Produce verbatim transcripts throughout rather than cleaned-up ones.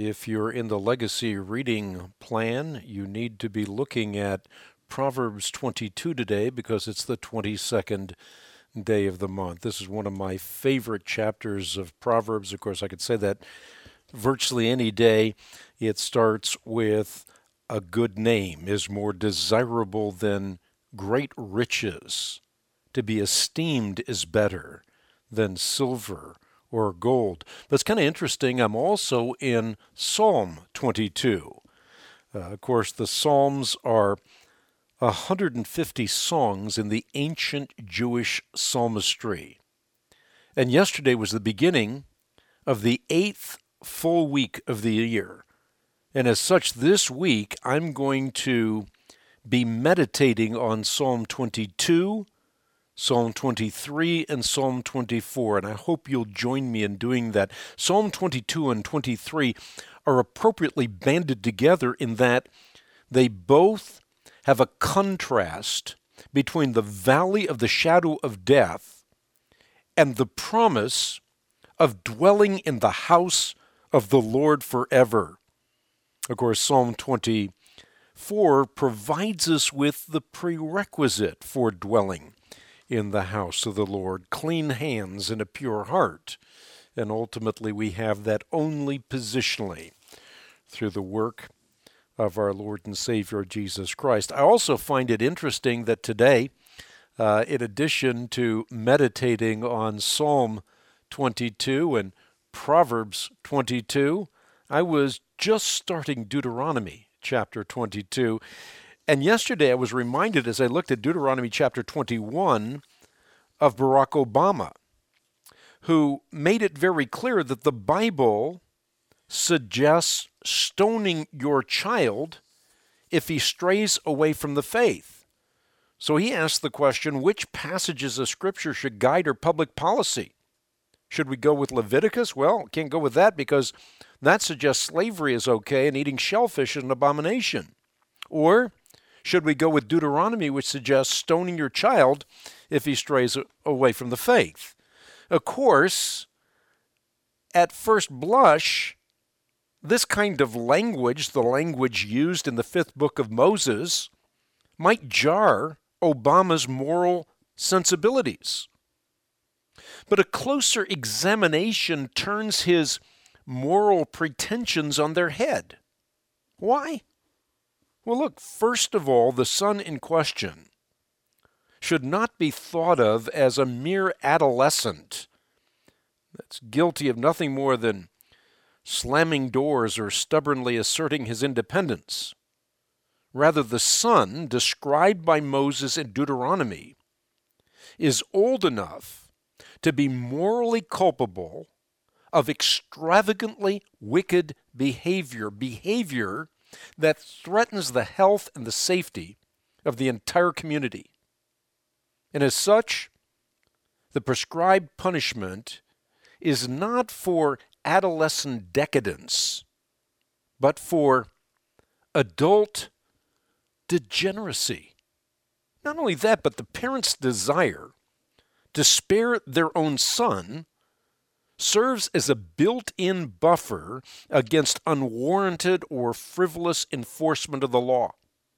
If you're in the legacy reading plan, you need to be looking at Proverbs twenty-two today because it's the twenty-second day of the month. This is one of my favorite chapters of Proverbs. Of course, I could say that virtually any day. It starts with a good name is more desirable than great riches. To be esteemed is better than silver or gold. But it's kind of interesting. I'm also in Psalm twenty-two. Uh, of course, the Psalms are one hundred fifty songs in the ancient Jewish psalmistry. And yesterday was the beginning of the eighth full week of the year. And as such, this week I'm going to be meditating on Psalm twenty-two, Psalm twenty-three, and Psalm twenty-four, and I hope you'll join me in doing that. Psalm twenty-two and twenty-three are appropriately banded together in that they both have a contrast between the valley of the shadow of death and the promise of dwelling in the house of the Lord forever. Of course, Psalm twenty-four provides us with the prerequisite for dwelling in the house of the Lord, clean hands and a pure heart. And ultimately, we have that only positionally through the work of our Lord and Savior Jesus Christ. I also find it interesting that today, uh, in addition to meditating on Psalm twenty-two and Proverbs twenty-two, I was just starting Deuteronomy chapter twenty-two. And yesterday I was reminded as I looked at Deuteronomy chapter twenty-one of Barack Obama, who made it very clear that the Bible suggests stoning your child if he strays away from the faith. So he asked the question, which passages of Scripture should guide our public policy? Should we go with Leviticus? Well, can't go with that because that suggests slavery is okay and eating shellfish is an abomination. Or should we go with Deuteronomy, which suggests stoning your child if he strays away from the faith? Of course, at first blush, this kind of language, the language used in the fifth book of Moses, might jar Obama's moral sensibilities. But a closer examination turns his moral pretensions on their head. Why? Well, look, first of all, the son in question should not be thought of as a mere adolescent that's guilty of nothing more than slamming doors or stubbornly asserting his independence. Rather, the son described by Moses in Deuteronomy is old enough to be morally culpable of extravagantly wicked behavior, behavior that threatens the health and the safety of the entire community. And as such, the prescribed punishment is not for adolescent decadence, but for adult degeneracy. Not only that, but the parent's desire to spare their own son serves as a built-in buffer against unwarranted or frivolous enforcement of the law.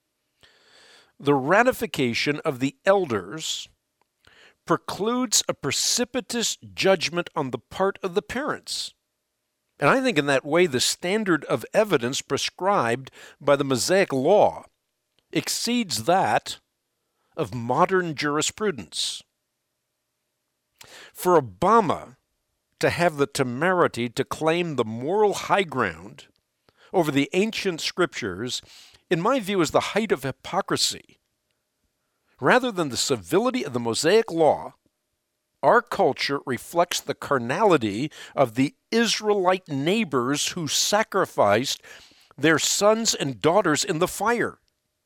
The ratification of the elders precludes a precipitous judgment on the part of the parents. And I think in that way, the standard of evidence prescribed by the Mosaic Law exceeds that of modern jurisprudence. For Obama to have the temerity to claim the moral high ground over the ancient scriptures, in my view, is the height of hypocrisy. Rather than the civility of the Mosaic Law, our culture reflects the carnality of the Israelite neighbors who sacrificed their sons and daughters in the fire.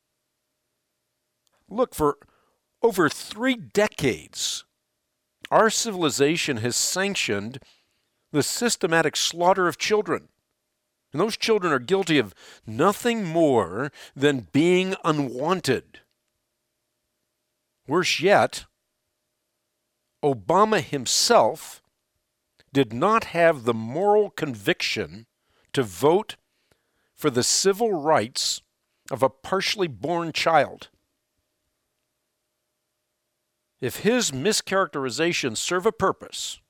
Look, for over three decades, our civilization has sanctioned the systematic slaughter of children. And those children are guilty of nothing more than being unwanted. Worse yet, Obama himself did not have the moral conviction to to vote for the civil rights of a partially born child, if his mischaracterizations serve a purpose,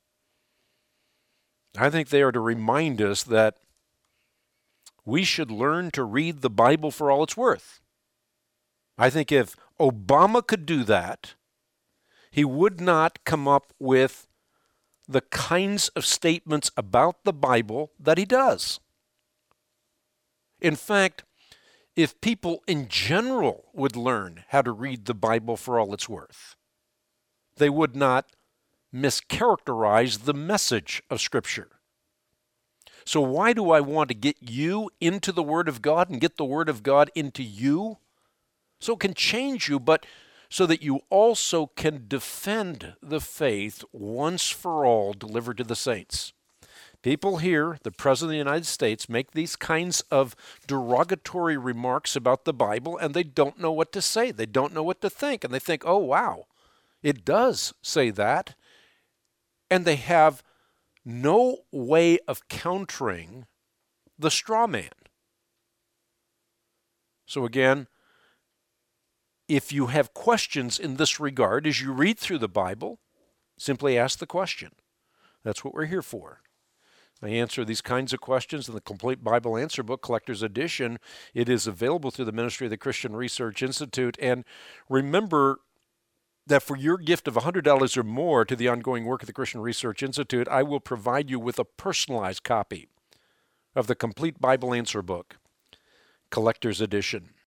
I think they are to remind us that we should learn to read the Bible for all it's worth. I think if Obama could do that, he would not come up with the kinds of statements about the Bible that he does. In fact, if people in general would learn how to read the Bible for all it's worth, they would not mischaracterize the message of Scripture. So why do I want to get you into the Word of God and get the Word of God into you? So it can change you, but so that you also can defend the faith once for all delivered to the saints. People hear the President of the United States make these kinds of derogatory remarks about the Bible, and they don't know what to say. They don't know what to think, and they think, oh, wow, it does say that. And they have no way of countering the straw man. So again, if you have questions in this regard as you read through the Bible, simply ask the question. That's what we're here for. I answer these kinds of questions in the Complete Bible Answer Book, Collector's Edition. It is available through the ministry of the Christian Research Institute. And remember that for your gift of one hundred dollars or more to the ongoing work of the Christian Research Institute, I will provide you with a personalized copy of the Complete Bible Answer Book, Collector's Edition.